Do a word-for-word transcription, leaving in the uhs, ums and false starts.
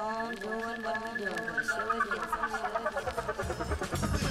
on doing what we doing. Show it, get some, show it.